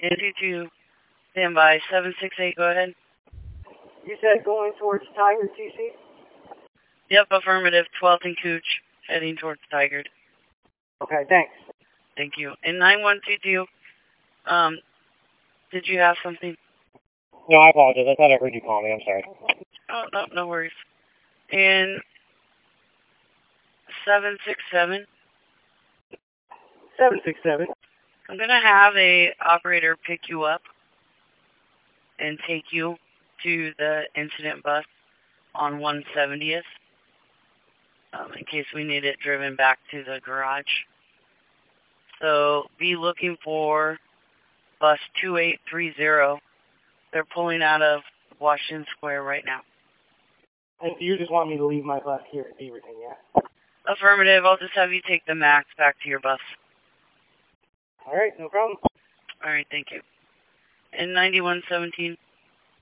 N22, stand by. 768, go ahead. You said going towards Tiger, TC? Yep, affirmative. 12th and Cooch, heading towards Tigard. Okay, thanks. Thank you. And 9122, did you have something? No, I apologize. I thought I heard you call me. I'm sorry. Oh, no, no worries. And 767. 767. I'm going to have a operator pick you up and take you to the incident bus on 170th in case we need it driven back to the garage. So be looking for bus 2830. They're pulling out of Washington Square right now. And you just want me to leave my bus here at Beaverton, yeah? Affirmative. I'll just have you take the MAX back to your bus. All right, no problem. All right, thank you. And 9117.